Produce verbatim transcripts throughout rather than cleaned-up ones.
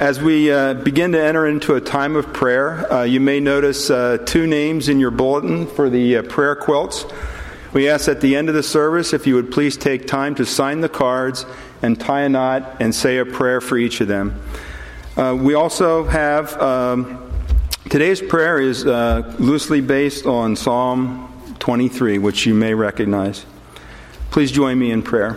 as we uh, begin to enter into a time of prayer, uh, you may notice uh, two names in your bulletin for the uh, prayer quilts. We ask at the end of the service if you would please take time to sign the cards and tie a knot and say a prayer for each of them. Uh, we also have, um, today's prayer is uh, loosely based on Psalm twenty-three, which you may recognize. Please join me in prayer.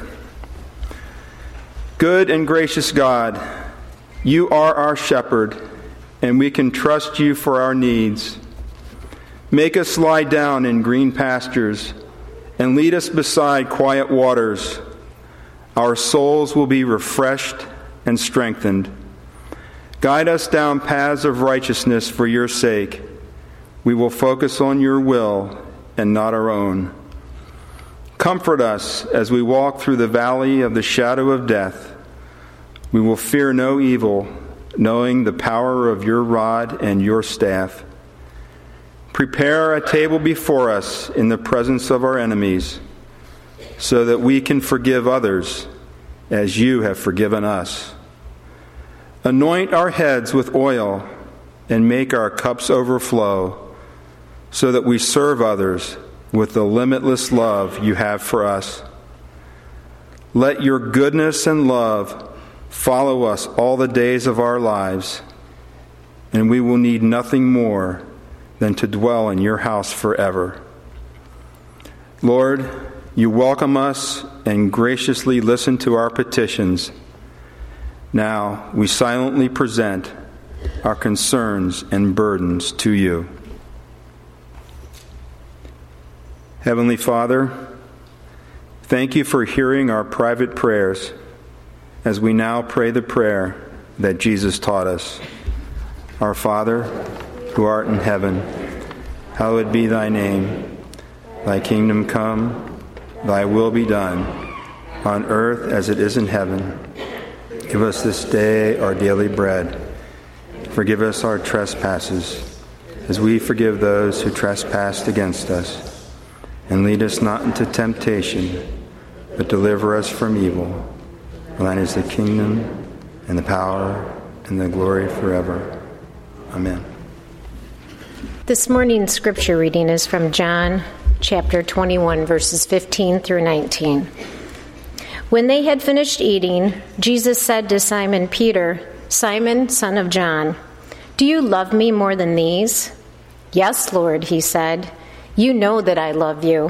Good and gracious God, you are our shepherd, and we can trust you for our needs. Make us lie down in green pastures, and lead us beside quiet waters. Our souls will be refreshed and strengthened. Guide us down paths of righteousness for your sake. We will focus on your will and not our own. Comfort us as we walk through the valley of the shadow of death. We will fear no evil, knowing the power of your rod and your staff. Prepare a table before us in the presence of our enemies, so that we can forgive others as you have forgiven us. Anoint our heads with oil and make our cups overflow, so that we serve others with the limitless love you have for us. Let your goodness and love follow us all the days of our lives, and we will need nothing more than to dwell in your house forever. Lord, you welcome us and graciously listen to our petitions. Now we silently present our concerns and burdens to you. Heavenly Father, thank you for hearing our private prayers as we now pray the prayer that Jesus taught us. Our Father, who art in heaven, hallowed be thy name. Thy kingdom come, thy will be done, on earth as it is in heaven. Give us this day our daily bread. Forgive us our trespasses, as we forgive those who trespass against us. And lead us not into temptation, but deliver us from evil. For thine is the kingdom, and the power, and the glory forever. Amen. This morning's scripture reading is from John chapter twenty-one, verses fifteen through nineteen. When they had finished eating, Jesus said to Simon Peter, "Simon, son of John, do you love me more than these?" "Yes, Lord," he said. "You know that I love you."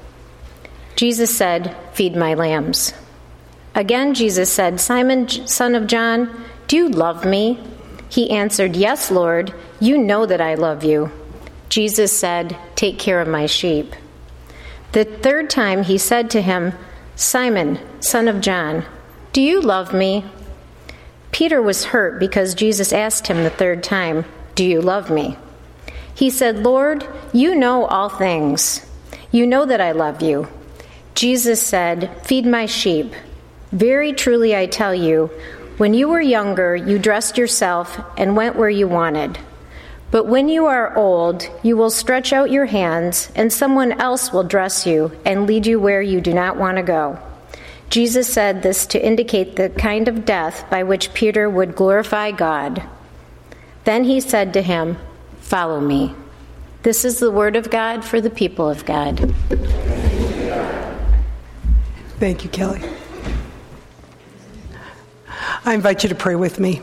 Jesus said, "Feed my lambs." Again Jesus said, "Simon, son of John, do you love me?" He answered, "Yes, Lord, you know that I love you." Jesus said, "Take care of my sheep." The third time he said to him, "Simon, son of John, do you love me?" Peter was hurt because Jesus asked him the third time, "Do you love me?" He said, "Lord, you know all things. You know that I love you." Jesus said, "Feed my sheep. Very truly I tell you, when you were younger, you dressed yourself and went where you wanted. But when you are old, you will stretch out your hands, and someone else will dress you and lead you where you do not want to go." Jesus said this to indicate the kind of death by which Peter would glorify God. Then he said to him, "Follow me." This is the word of God for the people of God. Thank you, Kelly. I invite you to pray with me.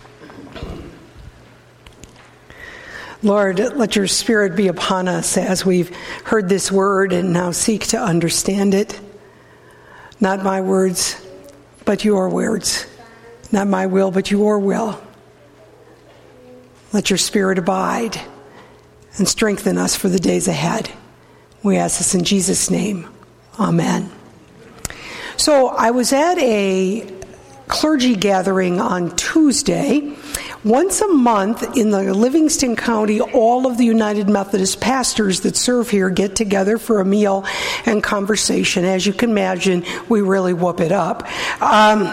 Lord, let your Spirit be upon us as we've heard this word and now seek to understand it. Not my words, but your words. Not my will, but your will. Let your Spirit abide and strengthen us for the days ahead. We ask this in Jesus' name. Amen. So I was at a clergy gathering on Tuesday. Once a month in the Livingston County, all of the United Methodist pastors that serve here get together for a meal and conversation. As you can imagine, we really whoop it up. Um,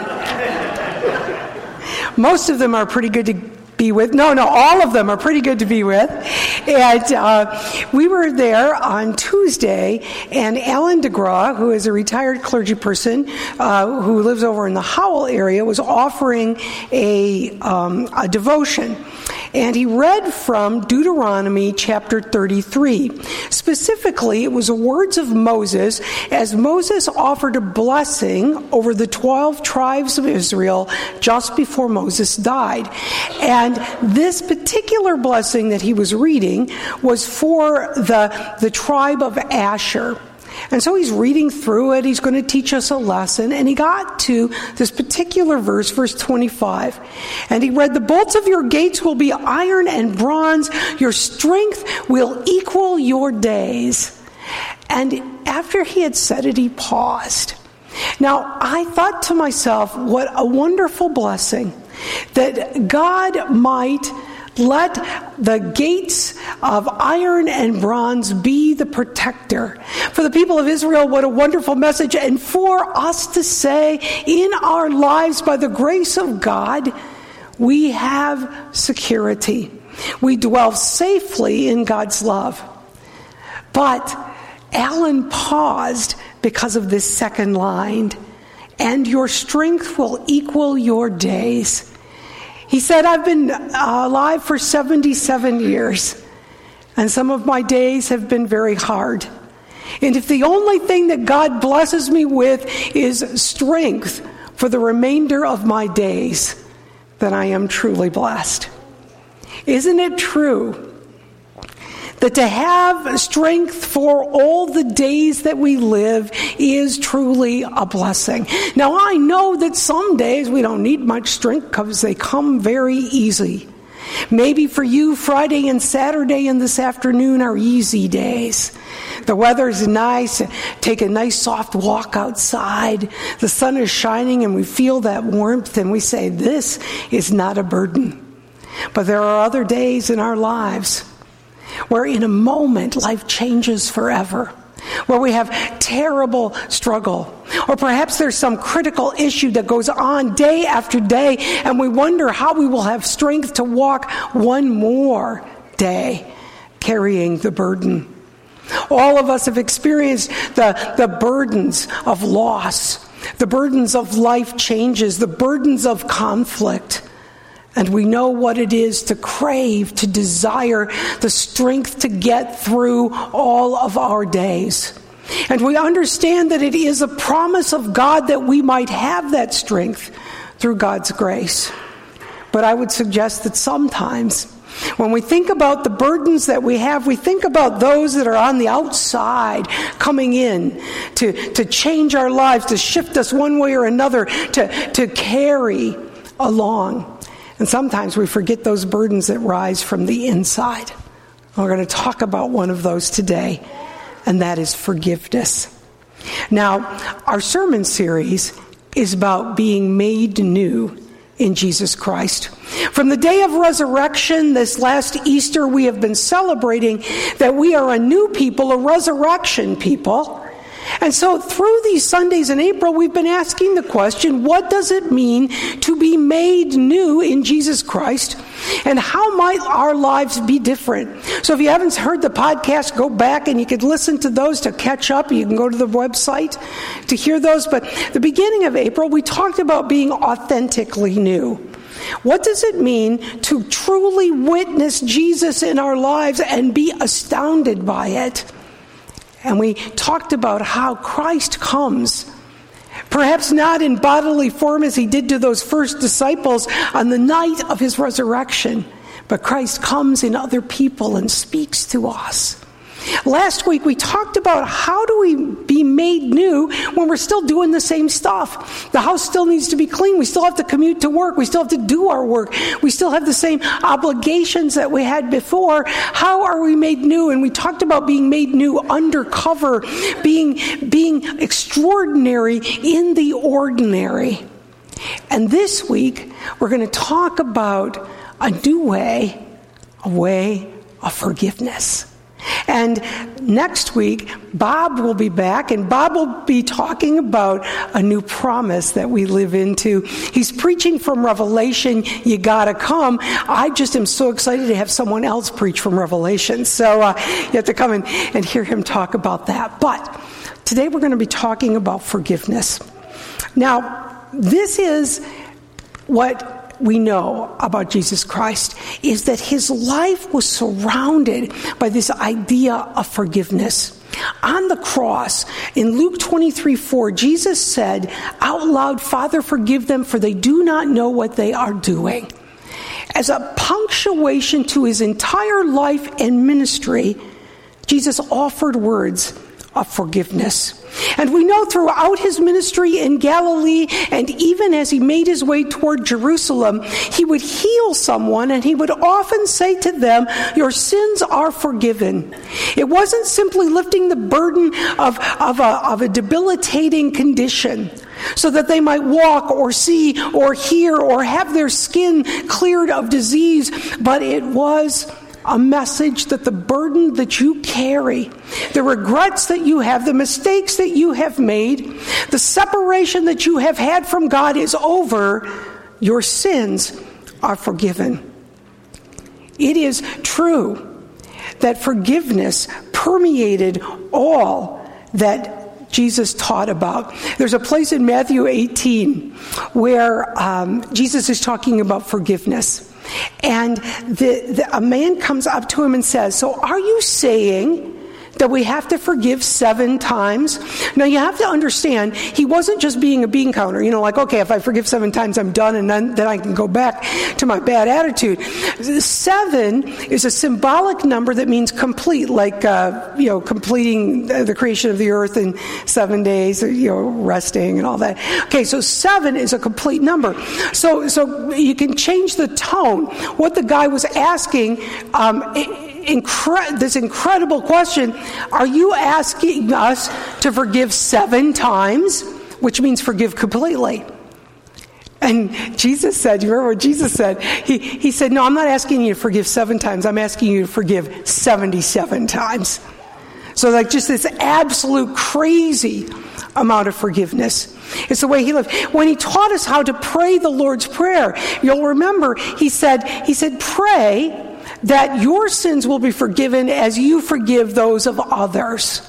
most of them are pretty good to be with. No, no, all of them are pretty good to be with. And uh, we were there on Tuesday, and Alan DeGraw, who is a retired clergy person uh, who lives over in the Howell area, was offering a, um, a devotion. And he read from Deuteronomy chapter thirty-three. Specifically, it was the words of Moses as Moses offered a blessing over the twelve tribes of Israel just before Moses died. And this particular blessing that he was reading was for the, the tribe of Asher. And so he's reading through it. He's going to teach us a lesson. And he got to this particular verse, verse twenty-five. And he read, "The bolts of your gates will be iron and bronze. Your strength will equal your days." And after he had said it, he paused. Now, I thought to myself, what a wonderful blessing that God might let the gates of iron and bronze be the protector. For the people of Israel, what a wonderful message. And for us to say, in our lives, by the grace of God, we have security. We dwell safely in God's love. But Alan paused because of this second line. "And your strength will equal your days." He said, "I've been alive for seventy-seven years, and some of my days have been very hard. And if the only thing that God blesses me with is strength for the remainder of my days, then I am truly blessed." Isn't it true that to have strength for all the days that we live is truly a blessing? Now, I know that some days we don't need much strength because they come very easy. Maybe for you, Friday and Saturday and this afternoon are easy days. The weather's nice. Take a nice soft walk outside. The sun is shining and we feel that warmth and we say, this is not a burden. But there are other days in our lives where in a moment life changes forever, where we have terrible struggle, or perhaps there's some critical issue that goes on day after day, and we wonder how we will have strength to walk one more day carrying the burden. All of us have experienced the, the burdens of loss, the burdens of life changes, the burdens of conflict. And we know what it is to crave, to desire the strength to get through all of our days. And we understand that it is a promise of God that we might have that strength through God's grace. But I would suggest that sometimes when we think about the burdens that we have, we think about those that are on the outside coming in to, to change our lives, to shift us one way or another, to, to carry along. And sometimes we forget those burdens that rise from the inside. We're going to talk about one of those today, and that is forgiveness. Now, our sermon series is about being made new in Jesus Christ. From the day of resurrection, this last Easter, we have been celebrating that we are a new people, a resurrection people. And so through these Sundays in April, we've been asking the question, what does it mean to be made new in Jesus Christ? And how might our lives be different? So if you haven't heard the podcast, go back and you can listen to those to catch up. You can go to the website to hear those. But the beginning of April, we talked about being authentically new. What does it mean to truly witness Jesus in our lives and be astounded by it? And we talked about how Christ comes, perhaps not in bodily form as he did to those first disciples on the night of his resurrection, but Christ comes in other people and speaks to us. Last week we talked about how do we be made new when we're still doing the same stuff. The house still needs to be clean. We still have to commute to work. We still have to do our work. We still have the same obligations that we had before. How are we made new? And we talked about being made new undercover, being, being extraordinary in the ordinary. And this week we're going to talk about a new way, a way of forgiveness. And next week, Bob will be back, and Bob will be talking about a new promise that we live into. He's preaching from Revelation, you gotta come. I just am so excited to have someone else preach from Revelation. So uh, you have to come and, and hear him talk about that. But today we're going to be talking about forgiveness. Now, this is what we know about Jesus Christ, is that his life was surrounded by this idea of forgiveness. On the cross, in Luke twenty-three four, Jesus said out loud, "Father, forgive them, for they do not know what they are doing." As a punctuation to his entire life and ministry, Jesus offered words of forgiveness. And we know throughout his ministry in Galilee, and even as he made his way toward Jerusalem, he would heal someone and he would often say to them, "Your sins are forgiven." It wasn't simply lifting the burden of, of, a, of a debilitating condition so that they might walk or see or hear or have their skin cleared of disease, but it was a message that the burden that you carry, the regrets that you have, the mistakes that you have made, the separation that you have had from God is over. Your sins are forgiven. It is true that forgiveness permeated all that Jesus taught about. There's a place in Matthew eighteen where um, Jesus is talking about forgiveness. And the, the, a man comes up to him and says, "So are you saying that we have to forgive seven times?" Now you have to understand, he wasn't just being a bean counter, you know, like, okay, if I forgive seven times, I'm done, and then, then I can go back to my bad attitude. Seven is a symbolic number that means complete, like, uh, you know, completing the creation of the earth in seven days, you know, resting and all that. Okay, so seven is a complete number. So, so you can change the tone. What the guy was asking, um, it, Incre- this incredible question, are you asking us to forgive seven times, which means forgive completely? And Jesus said, you remember what Jesus said? He, he said, no, I'm not asking you to forgive seven times. I'm asking you to forgive seventy-seven times. So like just this absolute crazy amount of forgiveness. It's the way he lived. When he taught us how to pray the Lord's Prayer, you'll remember he said, he said, pray that your sins will be forgiven as you forgive those of others.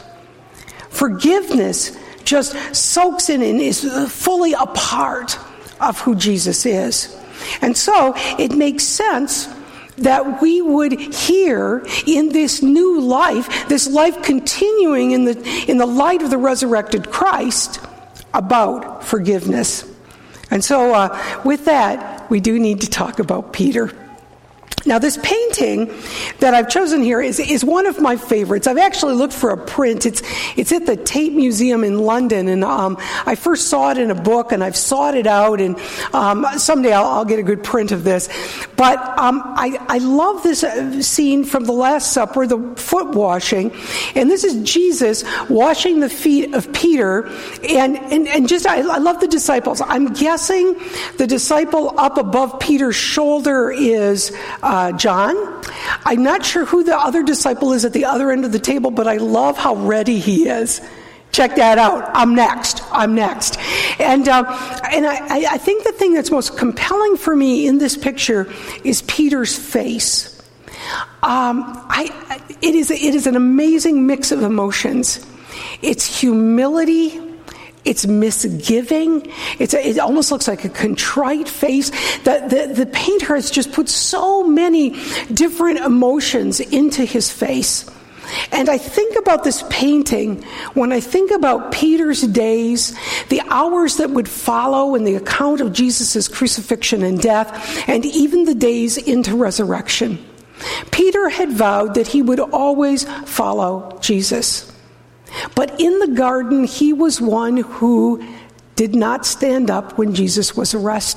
Forgiveness just soaks in and is fully a part of who Jesus is. And so it makes sense that we would hear in this new life, this life continuing in the in the light of the resurrected Christ, about forgiveness. And so uh, with that, we do need to talk about Peter. Now, this painting that I've chosen here is, is one of my favorites. I've actually looked for a print. It's it's at the Tate Museum in London, and um, I first saw it in a book, and I've sought it out, and um, someday I'll, I'll get a good print of this. But um, I, I love this scene from the Last Supper, the foot washing, and this is Jesus washing the feet of Peter, and, and, and just, I, I love the disciples. I'm guessing the disciple up above Peter's shoulder is Uh, John. I'm not sure who the other disciple is at the other end of the table, but I love how ready he is. Check that out. I'm next. I'm next. And um, and I, I think the thing that's most compelling for me in this picture is Peter's face. Um, I it is it is an amazing mix of emotions. It's humility. It's misgiving. It's a, it almost looks like a contrite face. The, the, the painter has just put so many different emotions into his face. And I think about this painting when I think about Peter's days, the hours that would follow in the account of Jesus' crucifixion and death, and even the days into resurrection. Peter had vowed that he would always follow Jesus. But in the garden, he was one who did not stand up when Jesus was arrested.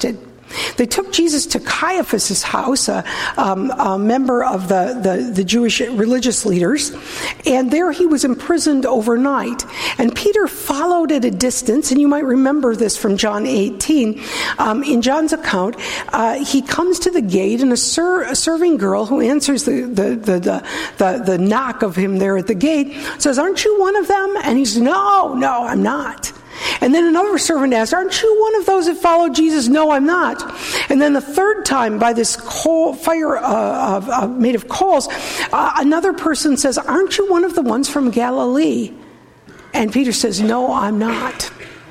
They took Jesus to Caiaphas' house, a, um, a member of the, the, the Jewish religious leaders, and there he was imprisoned overnight. And Peter followed at a distance, and you might remember this from John eighteen. Um, in John's account, uh, he comes to the gate, and a, ser- a serving girl who answers the the, the, the, the the knock of him there at the gate says, "Aren't you one of them?" And he says, "No, no, I'm not." And then another servant asked, "Aren't you one of those that followed Jesus?" "No, I'm not." And then the third time, by this coal, fire uh, uh, made of coals, uh, another person says, "Aren't you one of the ones from Galilee?" And Peter says, "No, I'm not."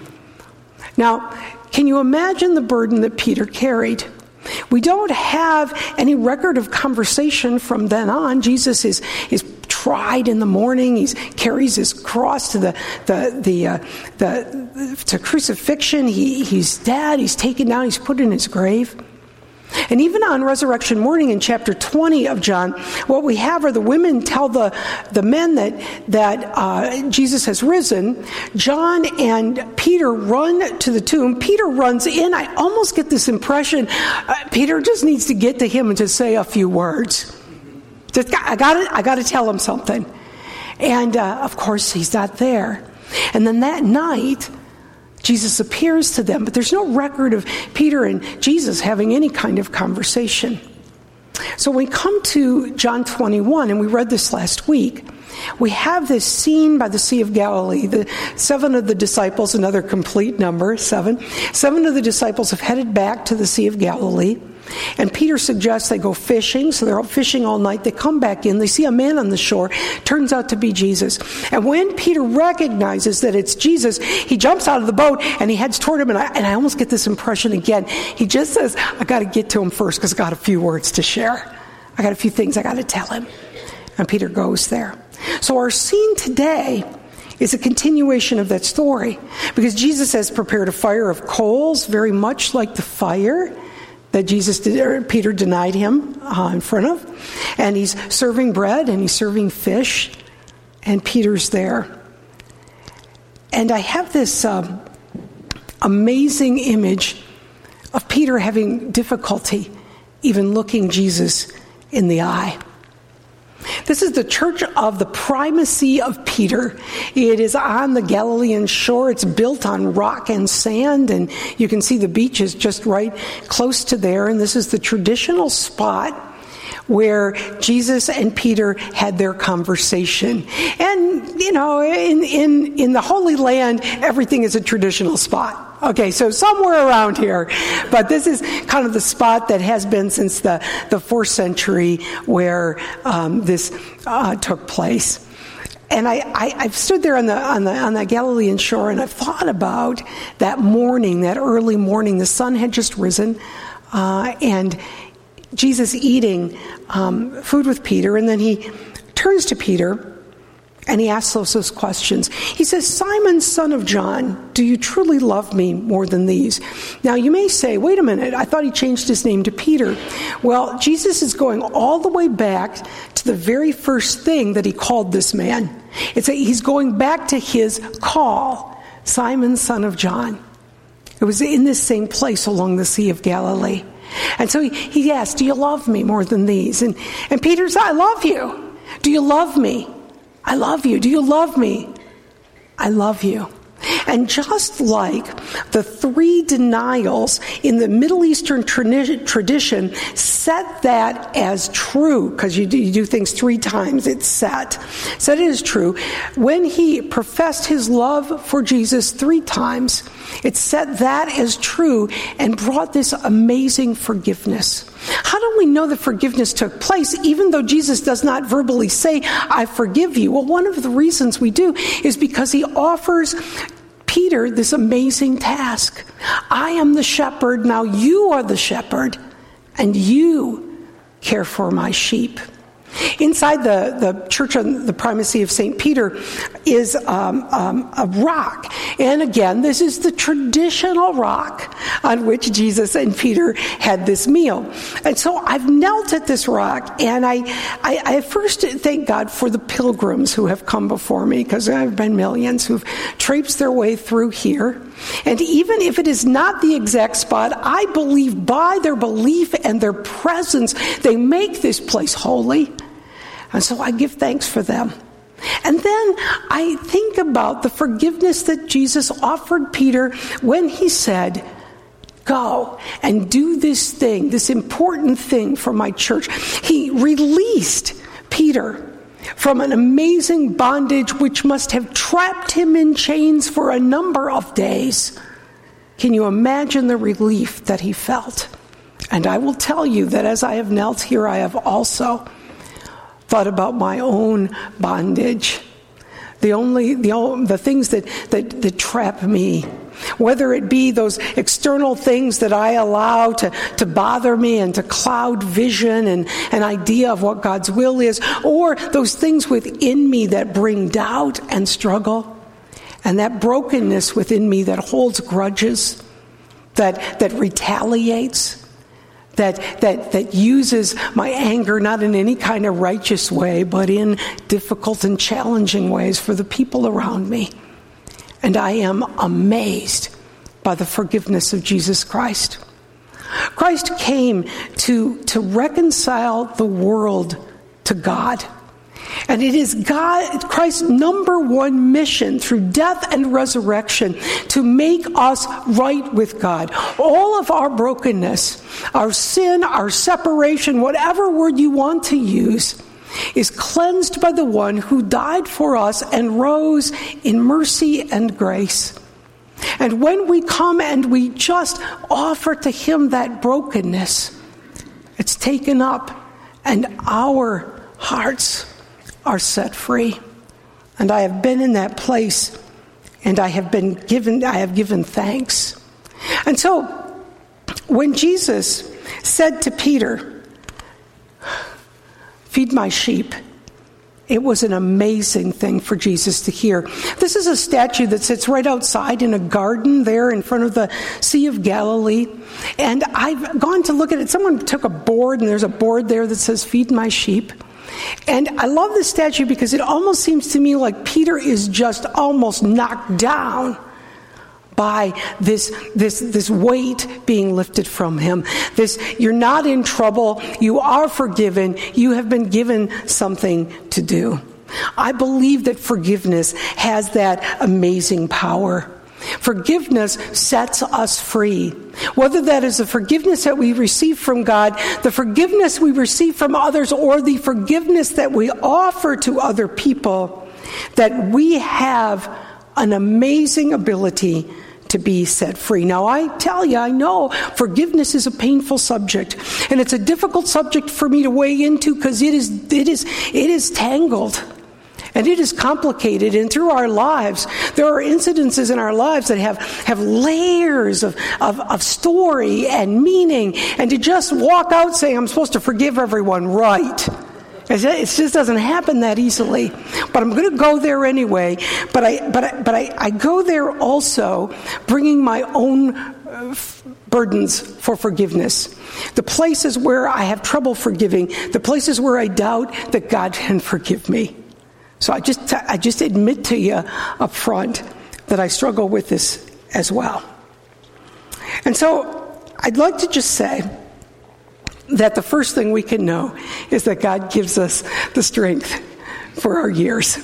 Now, can you imagine the burden that Peter carried? We don't have any record of conversation from then on. Jesus is is tried in the morning. He carries his cross to the the the, uh, the to crucifixion. He he's dead. He's taken down. He's put in his grave. And even on resurrection morning in chapter twenty of John, what we have are the women tell the, the men that, that uh, Jesus has risen. John and Peter run to the tomb. Peter runs in. I almost get this impression uh, Peter just needs to get to him and just say a few words. Just, I got I got to tell him something. And uh, of course, he's not there. And then that night, Jesus appears to them, but there's no record of Peter and Jesus having any kind of conversation. So when we come to John twenty-one, and we read this last week, we have this scene by the Sea of Galilee. The seven of the disciples, another complete number, seven. Seven of the disciples have headed back to the Sea of Galilee. And Peter suggests they go fishing, so they're out fishing all night. They come back in, they see a man on the shore, turns out to be Jesus. And when Peter recognizes that it's Jesus, he jumps out of the boat and he heads toward him, and I, and I almost get this impression again. He just says, "I got to get to him first because I got a few words to share. I got a few things I got to tell him." And Peter goes there. So our scene today is a continuation of that story, because Jesus has prepared a fire of coals, very much like the fire that Jesus did, or Peter denied him uh, in front of. And he's serving bread and he's serving fish, and Peter's there. And I have this um, amazing image of Peter having difficulty even looking Jesus in the eye. This is the church of the primacy of Peter. It is on the Galilean shore. It's built on rock and sand, and you can see the beach is just right close to there. And this is the traditional spot where Jesus and Peter had their conversation. And, you know, in, in, in the Holy Land, everything is a traditional spot. Okay, so somewhere around here. But this is kind of the spot that has been since the, the fourth century where um, this uh, took place. And I, I, I've stood there on the on the on that Galilean shore, and I've thought about that morning, that early morning. The sun had just risen, uh, and Jesus eating um, food with Peter, and then he turns to Peter and he asks those, those questions. He says, "Simon, son of John, do you truly love me more than these?" Now you may say, wait a minute, I thought he changed his name to Peter. Well, Jesus is going all the way back to the very first thing that he called this man. It's a, he's going back to his call, Simon, son of John. It was in this same place along the Sea of Galilee. And so he, he asked, "Do you love me more than these?" And, and Peter said, "I love you." "Do you love me?" "I love you." "Do you love me?" "I love you." And just like the three denials in the Middle Eastern tra- tradition set that as true, because you, you do things three times, it's set. Set it as true. When he professed his love for Jesus three times, it set that as true and brought this amazing forgiveness. How do we know that forgiveness took place, even though Jesus does not verbally say, "I forgive you"? Well, one of the reasons we do is because he offers Peter this amazing task. I am the shepherd, now you are the shepherd, and you care for my sheep. Inside the, the church on the primacy of Saint Peter is um, um, a rock. And again, this is the traditional rock on which Jesus and Peter had this meal. And so I've knelt at this rock, and I, I, I first thank God for the pilgrims who have come before me, because there have been millions who've traipsed their way through here. And even if it is not the exact spot, I believe by their belief and their presence, they make this place holy. And so I give thanks for them. And then I think about the forgiveness that Jesus offered Peter when he said, go and do this thing, this important thing for my church. He released Peter from an amazing bondage which must have trapped him in chains for a number of days. Can you imagine the relief that he felt? And I will tell you that as I have knelt here, I have also thought about my own bondage. The only the, the things that, that, that trap me, whether it be those external things that I allow to, to bother me and to cloud vision and an idea of what God's will is, or those things within me that bring doubt and struggle, and that brokenness within me that holds grudges, that that retaliates, that that that uses my anger not in any kind of righteous way, but in difficult and challenging ways for the people around me. And I am amazed by the forgiveness of Jesus Christ. Christ came to, to reconcile the world to God. And it is God, Christ's number one mission through death and resurrection to make us right with God. All of our brokenness, our sin, our separation, whatever word you want to use, is cleansed by the one who died for us and rose in mercy and grace. And when we come and we just offer to him that brokenness, it's taken up and our hearts are set free. And I have been in that place, and I have been given, I have given thanks. And so when Jesus said to Peter, feed my sheep, it was an amazing thing for Jesus to hear. This is a statue that sits right outside in a garden there in front of the Sea of Galilee. And I've gone to look at it. Someone took a board, and there's a board there that says, feed my sheep. And I love this statue because it almost seems to me like Peter is just almost knocked down by this this this weight being lifted from him. This, you're not in trouble, you are forgiven, you have been given something to do. I believe that forgiveness has that amazing power. Forgiveness sets us free. Whether that is the forgiveness that we receive from God, the forgiveness we receive from others, or the forgiveness that we offer to other people, that we have an amazing ability to be set free. Now, I tell you, I know forgiveness is a painful subject, and it's a difficult subject for me to weigh into because it is it is it is tangled. And it is complicated, and through our lives, there are incidences in our lives that have, have layers of, of, of story and meaning, and to just walk out saying, I'm supposed to forgive everyone, right? It just doesn't happen that easily. But I'm going to go there anyway. But I, but I, but I, I go there also bringing my own uh, burdens for forgiveness. The places where I have trouble forgiving, the places where I doubt that God can forgive me. So I just I just admit to you up front that I struggle with this as well. And so I'd like to just say that the first thing we can know is that God gives us the strength for our years.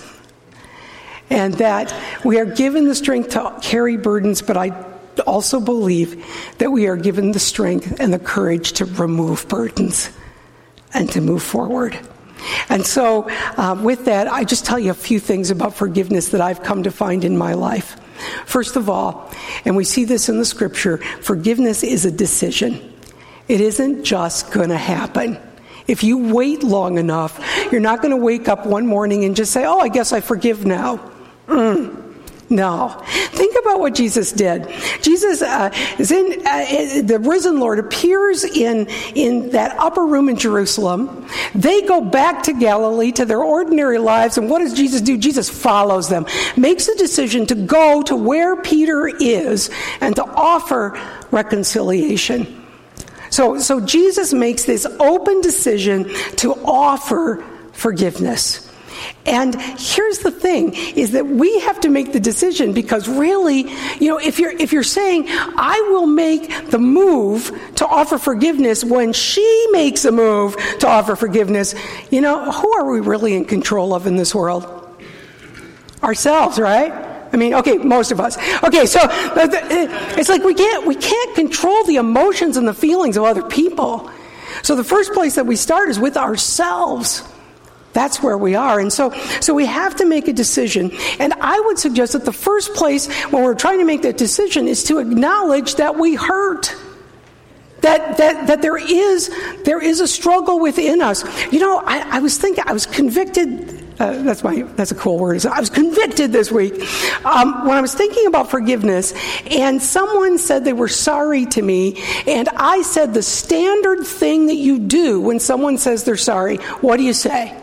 And that we are given the strength to carry burdens, but I also believe that we are given the strength and the courage to remove burdens and to move forward. And so uh, with that, I just tell you a few things about forgiveness that I've come to find in my life. First of all, and we see this in the scripture, forgiveness is a decision. It isn't just going to happen. If you wait long enough, you're not going to wake up one morning and just say, oh, I guess I forgive now. Mm. No. Think about what Jesus did. Jesus uh, is in, uh, the risen Lord appears in, in that upper room in Jerusalem. They go back to Galilee, to their ordinary lives, and what does Jesus do? Jesus follows them, makes a decision to go to where Peter is and to offer reconciliation. So, so Jesus makes this open decision to offer forgiveness. And here's the thing, is that we have to make the decision, because really, you know, if you're if you're saying, I will make the move to offer forgiveness when she makes a move to offer forgiveness, you know, who are we really in control of in this world? Ourselves, right? I mean, okay, most of us. Okay, so it's like we can't we can't control the emotions and the feelings of other people. So the first place that we start is with ourselves. That's where we are. And so so we have to make a decision. And I would suggest that the first place when we're trying to make that decision is to acknowledge that we hurt. That that that there is there is a struggle within us. You know, I, I was thinking, I was convicted. Uh, that's my that's a cool word. I was convicted this week um, when I was thinking about forgiveness, and someone said they were sorry to me, and I said the standard thing that you do when someone says they're sorry. What do you say?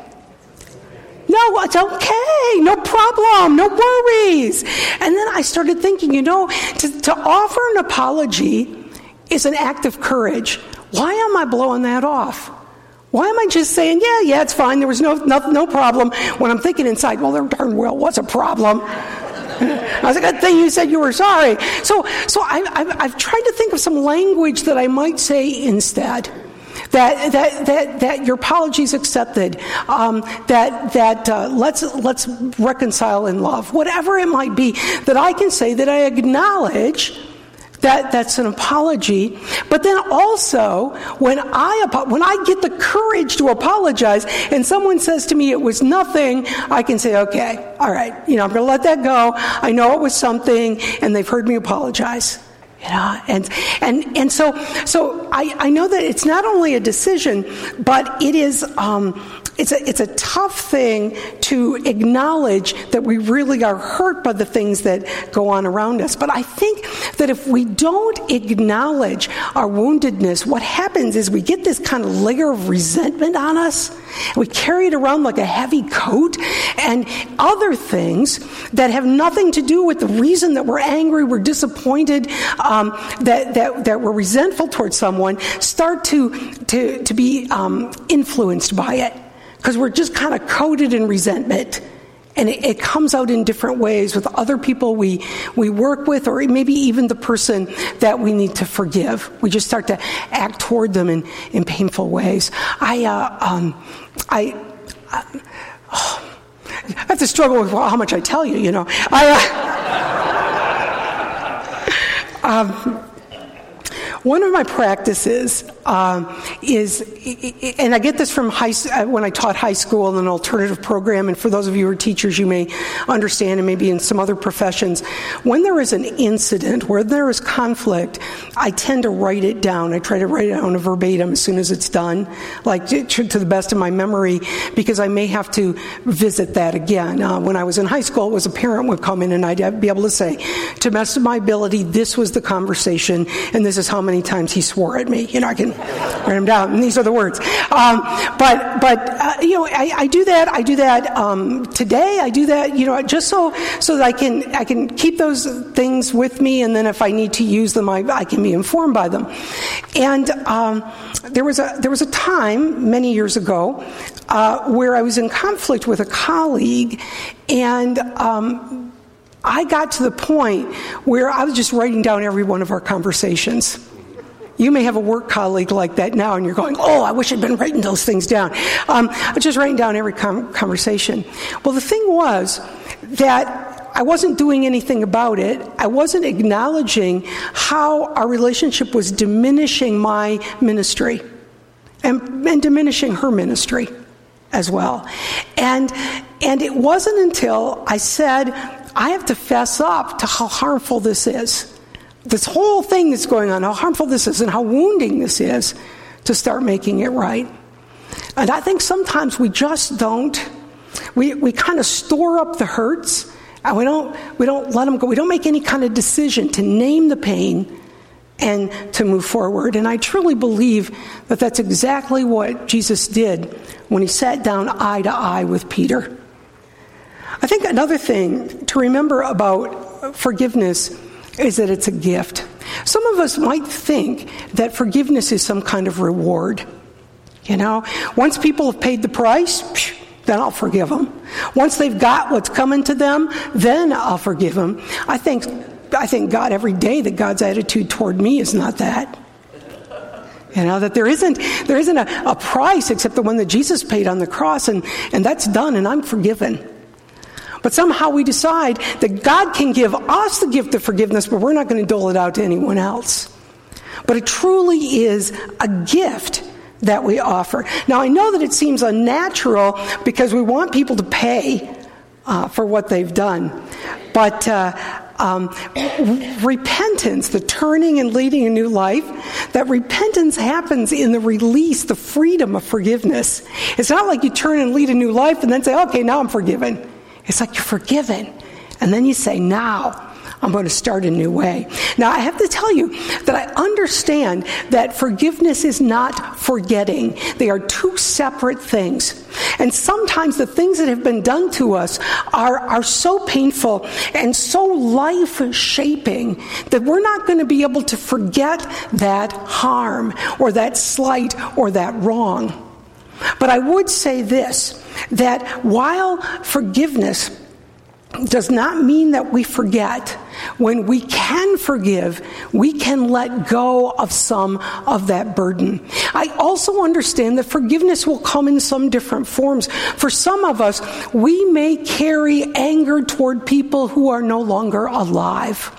No, it's okay. No problem. No worries. And then I started thinking, you know, to, to offer an apology is an act of courage. Why am I blowing that off? Why am I just saying, yeah, yeah, it's fine. There was no no, no problem, when I'm thinking inside, well, there darn well was a problem. I was like, good thing you said you were sorry. So, so I, I've, I've tried to think of some language that I might say instead. That that that that your apology is accepted. Um, that that uh, let's let's reconcile in love. Whatever it might be, that I can say that I acknowledge that that's an apology. But then also, when I when I get the courage to apologize, and someone says to me it was nothing, I can say, okay, all right, you know, I'm going to let that go. I know it was something, and they've heard me apologize. You know, and and and so so I, I know that it's not only a decision, but it is um, it's a it's a tough thing to acknowledge that we really are hurt by the things that go on around us. But I think that if we don't acknowledge our woundedness, what happens is we get this kind of layer of resentment on us. We carry it around like a heavy coat, and other things that have nothing to do with the reason that we're angry, we're disappointed, um, that, that that we're resentful towards someone, start to to to be um, influenced by it, because we're just kind of coated in resentment. And it, it comes out in different ways with other people we we work with, or maybe even the person that we need to forgive. We just start to act toward them in, in painful ways. I, uh, um, I, I, oh, I have to struggle with how much I tell you, you know. I, uh, um, one of my practices um, is, and I get this from high, when I taught high school in an alternative program, and for those of you who are teachers, you may understand, and maybe in some other professions, when there is an incident, where there is conflict, I tend to write it down. I try to write it down verbatim as soon as it's done, like to, to the best of my memory, because I may have to visit that again. Uh, when I was in high school, it was a parent would come in, and I'd be able to say, to the best of my ability, this was the conversation, and this is how many times he swore at me. You know, I can write them down, and these are the words. Um, but, but uh, you know, I, I do that. I do that um, today. I do that, you know, just so so that I can I can keep those things with me, and then if I need to use them, I, I can be informed by them. And um, there was a there was a time many years ago uh, where I was in conflict with a colleague, and um, I got to the point where I was just writing down every one of our conversations. You may have a work colleague like that now, and you're going, oh, I wish I'd been writing those things down. Um, I was just writing down every com- conversation. Well, the thing was that I wasn't doing anything about it. I wasn't acknowledging how our relationship was diminishing my ministry and, and diminishing her ministry as well. And, and it wasn't until I said, I have to fess up to how harmful this is. This whole thing that's going on, how harmful this is and how wounding this is, to start making it right. And I think sometimes we just don't, we, we kind of store up the hurts, and we don't we don't let them go. We don't make any kind of decision to name the pain and to move forward. And I truly believe that that's exactly what Jesus did when he sat down eye to eye with Peter. I think another thing to remember about forgiveness is that it's a gift. Some of us might think that forgiveness is some kind of reward. You know, once people have paid the price, then I'll forgive them. Once they've got what's coming to them, then I'll forgive them. I think, I thank God every day that God's attitude toward me is not that. You know, that there isn't there isn't a, a price except the one that Jesus paid on the cross, and, and that's done, and I'm forgiven. But somehow we decide that God can give us the gift of forgiveness, but we're not going to dole it out to anyone else. But it truly is a gift that we offer. Now, I know that it seems unnatural because we want people to pay uh, for what they've done. But uh, um, repentance, the turning and leading a new life, that repentance happens in the release, the freedom of forgiveness. It's not like you turn and lead a new life and then say, okay, now I'm forgiven. It's like you're forgiven. And then you say, now I'm going to start a new way. Now, I have to tell you that I understand that forgiveness is not forgetting. They are two separate things. And sometimes the things that have been done to us are, are so painful and so life-shaping that we're not going to be able to forget that harm or that slight or that wrong. But I would say this, that while forgiveness does not mean that we forget, when we can forgive, we can let go of some of that burden. I also understand that forgiveness will come in some different forms. For some of us, we may carry anger toward people who are no longer alive.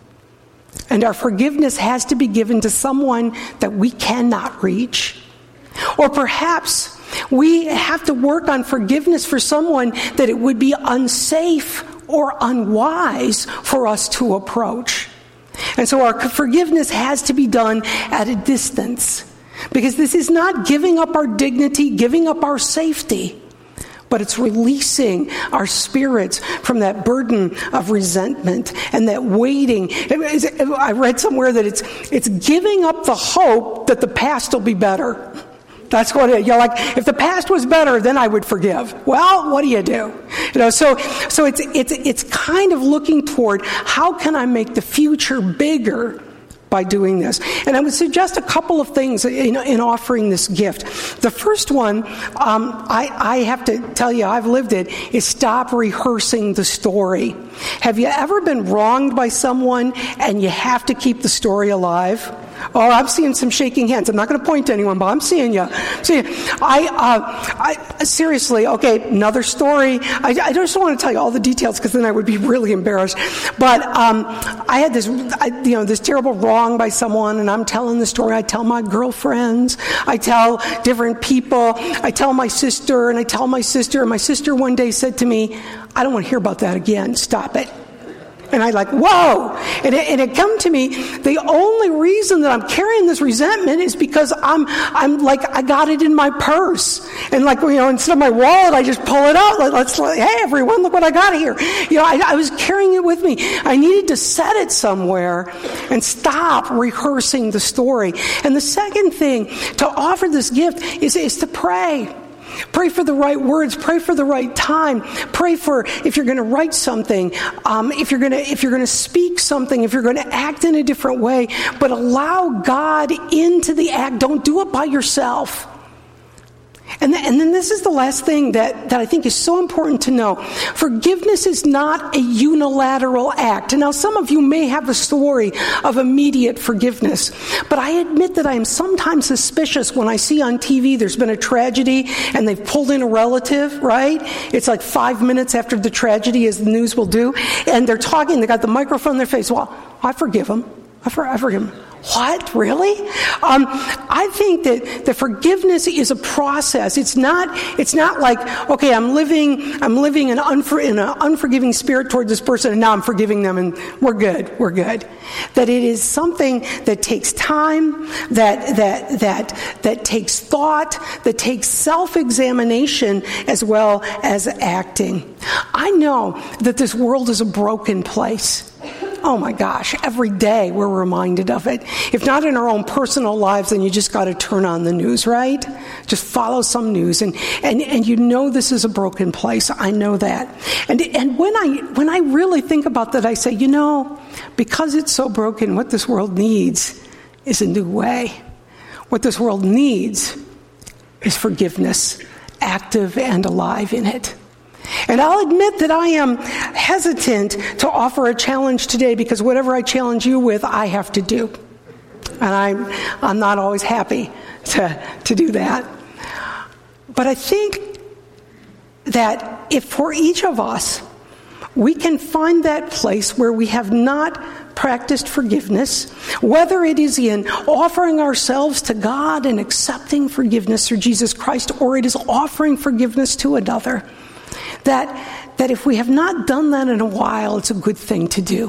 And our forgiveness has to be given to someone that we cannot reach. Or perhaps we have to work on forgiveness for someone that it would be unsafe or unwise for us to approach. And so our forgiveness has to be done at a distance. Because this is not giving up our dignity, giving up our safety, but it's releasing our spirits from that burden of resentment and that waiting. I read somewhere that it's it's giving up the hope that the past will be better. That's what it, you're like, if the past was better, then I would forgive. Well, what do you do? You know, so so it's it's it's kind of looking toward how can I make the future bigger by doing this. And I would suggest a couple of things in, in offering this gift. The first one, um, I, I have to tell you, I've lived it, is stop rehearsing the story. Have you ever been wronged by someone and you have to keep the story alive? Oh, I'm seeing some shaking hands. I'm not going to point to anyone, but I'm seeing you. See, I, uh, I seriously, okay, another story. I, I just don't want to tell you all the details because then I would be really embarrassed. But um, I had this, I, you know, this terrible wrong by someone, and I'm telling the story. I tell my girlfriends. I tell different people. I tell my sister, and I tell my sister. And my sister one day said to me, "I don't want to hear about that again. Stop it." And I like, whoa! And it, and it come to me, the only reason that I'm carrying this resentment is because I'm, I'm like, I got it in my purse. And like, you know, instead of my wallet, I just pull it out. Like, let's, like, hey everyone, look what I got here. You know, I, I was carrying it with me. I needed to set it somewhere and stop rehearsing the story. And the second thing to offer this gift is, is to pray. Pray for the right words. Pray for the right time. Pray for if you're going to write something, um, if you're going to if you're going to speak something, if you're going to act in a different way. But allow God into the act. Don't do it by yourself. And, th- and then this is the last thing that, that I think is so important to know. Forgiveness is not a unilateral act. And now some of you may have a story of immediate forgiveness. But I admit that I am sometimes suspicious when I see on T V there's been a tragedy and they've pulled in a relative, right? It's like five minutes after the tragedy, as the news will do. And they're talking, they got the microphone in their face. Well, I forgive them. I, for- I forgive them. What? Really? Um, I think that the forgiveness is a process. It's not. It's not like, okay, I'm living. I'm living in, unfor- in an unforgiving spirit toward this person, and now I'm forgiving them, and we're good. We're good. That it is something that takes time, that that that that takes thought, that takes self-examination as well as acting. I know that this world is a broken place. Oh my gosh, every day we're reminded of it. If not in our own personal lives, then you just got to turn on the news, right? Just follow some news. And, and, and you know this is a broken place. I know that. And, and when I, when I really think about that, I say, you know, because it's so broken, what this world needs is a new way. What this world needs is forgiveness active and alive in it. And I'll admit that I am hesitant to offer a challenge today because whatever I challenge you with, I have to do. And I'm, I'm not always happy to, to do that. But I think that if for each of us, we can find that place where we have not practiced forgiveness, whether it is in offering ourselves to God and accepting forgiveness through Jesus Christ, or it is offering forgiveness to another, that, that if we have not done that in a while, it's a good thing to do.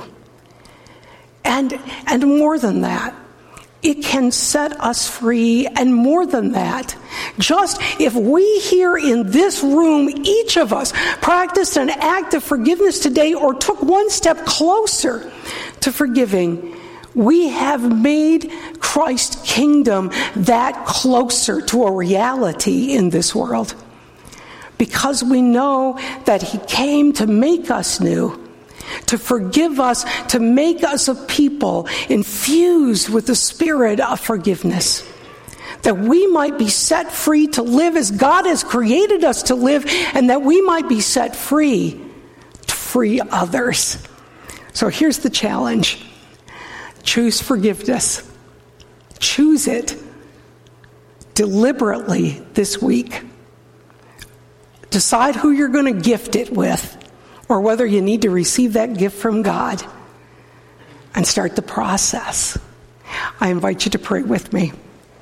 And, and more than that, it can set us free, and more than that, just if we here in this room, each of us, practiced an act of forgiveness today or took one step closer to forgiving, we have made Christ's kingdom that closer to a reality in this world. Because we know that he came to make us new, to forgive us, to make us a people infused with the spirit of forgiveness, that we might be set free to live as God has created us to live, and that we might be set free to free others. So here's the challenge. Choose forgiveness. Choose it deliberately this week. Decide who you're going to gift it with, or whether you need to receive that gift from God, and start the process. I invite you to pray with me.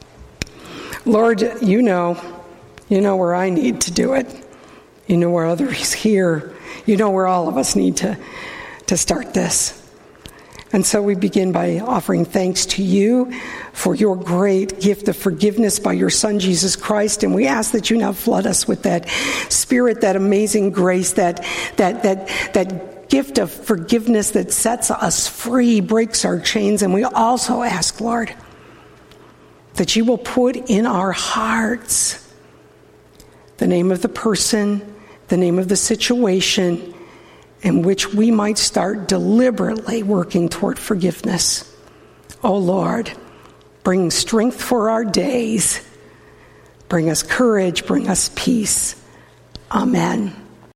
Lord, you know, you know where I need to do it. You know where others here. You know where all of us need to, to start this. And so we begin by offering thanks to you for your great gift of forgiveness by your Son, Jesus Christ. And we ask that you now flood us with that spirit, that amazing grace, that that that that gift of forgiveness that sets us free, breaks our chains. And we also ask, Lord, that you will put in our hearts the name of the person, the name of the situation, in which we might start deliberately working toward forgiveness. Oh Lord, bring strength for our days. Bring us courage, bring us peace. Amen.